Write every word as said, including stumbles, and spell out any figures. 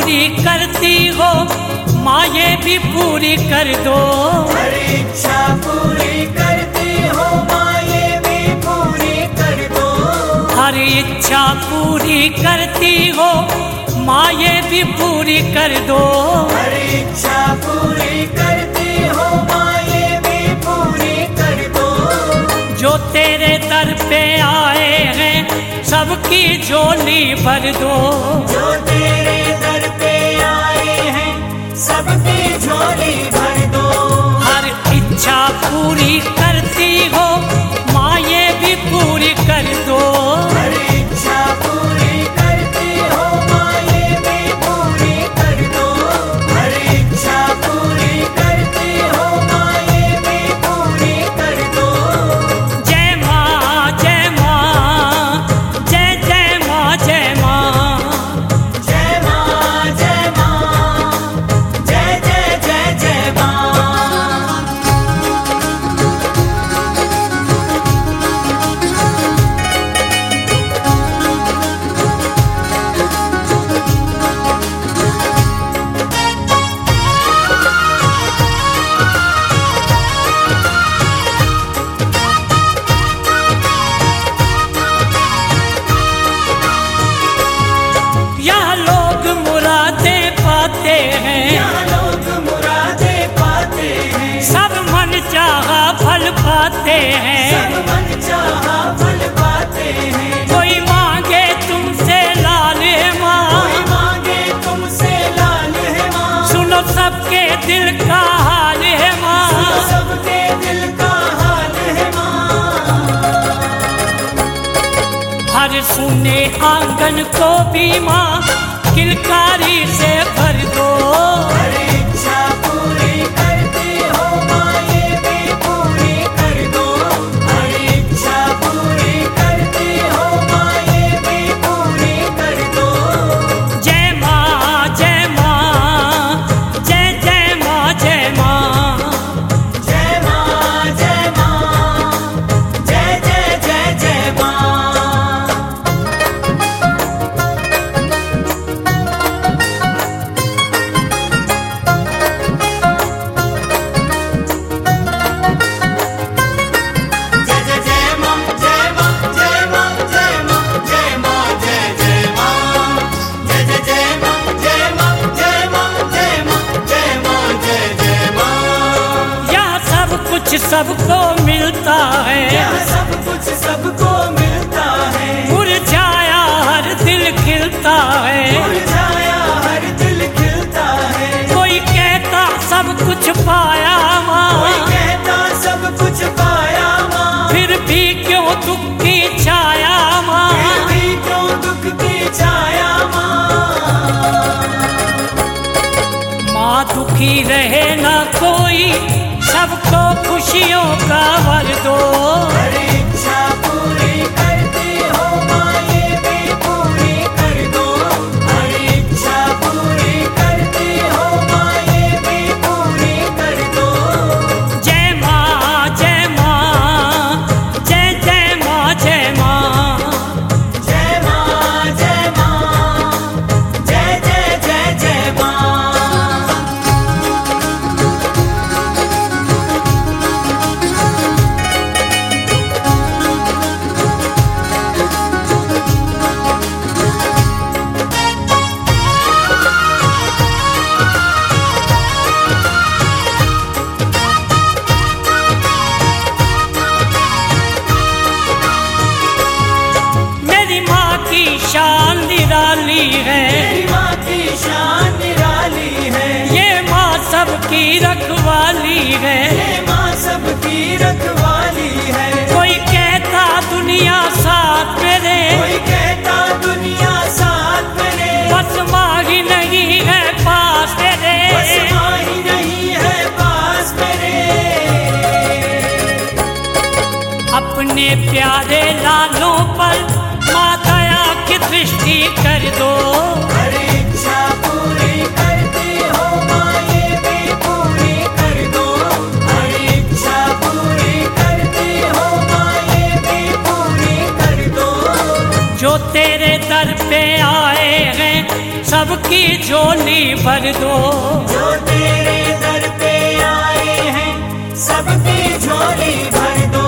पूरी करती हो माँ ये भी पूरी कर दो। हर इच्छा पूरी करती हो माँ ये भी पूरी कर दो। हर इच्छा पूरी करती हो माँ ये भी पूरी कर दो। हर इच्छा पूरी करती हो माँ ये भी पूरी कर दो। जो तेरे दर पे आए हैं सबकी झोली भर दो। जो तेरे दर पे आए हैं सबकी झोली भर दो। हर इच्छा पूरी करती हो माँ ये भी पूरी कर दो। हर इच्छा पूरी करती हो माँ ये भी पूरी कर दो। हर इच्छा पूरी करती हो माँ ये भी पूरी कर दो। जय माँ जय माँ जय जय माँ जय माँ। जय माँ जय माँ जय जय जय जय माँ। यह लोग मुरादे पाते हैं। यहाँ लोग मुरादे पाते हैं। सब मन चाहा फल पाते हैं। सब मन चाहा फल पाते हैं। कोई मांगे तुमसे लाल है माँ। कोई मांगे तुमसे लाल है माँ। सुनो सबके दिल का हाल है माँ। सबके दिल का हाल है माँ। हर सुने आंगन को भी माँ किलकारी से भर दो। हर इच्छा पूरी करती हो माँ ये भी पूरी कर दो। हर इच्छा पूरी करती हो माँ ये भी पूरी कर दो। जय माँ जय माँ जय जय माँ जय माँ। जय माँ जय माँ जय जय जय जय माँ। जय जय जय माँ जय माँ जय माँ जय माँ जय माँ जय जय माँ। जय जय जय माँ जय माँ जय माँ जय माँ जय माँ जय जय माँ। यह सब कुछ सबको मिलता है। यह सब कुछ सबको मिलता है। मुरझाया हर दिल खिलता है। मुरझाया हर दिल खिलता है। कोई कहता सब कुछ पाया कोई माँ। कहता सब कुछ पाया माँ। फिर भी क्यों दुख की छाया माँ। फिर भी क्यों दुख की छाया माँ। माँ दुखी रहे ना कोई सबको खुशियों का वर दो। हर इच्छा पूरी करती हो माँ ये भी पूरी कर दो। हर इच्छा पूरी करती हो माँ ये भी पूरी कर दो। जय माँ जय माँ जय जय माँ जय माँ। जय माँ जय माँ जय जय जय जय माँ। मेरी माँ की शान निराली है। मेरी माँ की शान निराली है। ये माँ सबकी रखवाली है। ये माँ सबकी रखवाली है। कोई कहता दुनिया साथ मेरे। कोई कहता दुनिया साथ मेरे। बस माँ ही नहीं है पास तेरे। बस माँ ही नहीं है पास मेरे। अपने प्यारे लालों पर माँ दया की दृष्टि कर दो। हर इच्छा पूरी करती हो माँ ये भी पूरी कर दो। हर इच्छा पूरी करती हो माँ ये भी पूरी कर दो। जो तेरे दर पे आए हैं सबकी झोली भर दो। जो तेरे दर पे आए हैं सबकी झोली भर दो।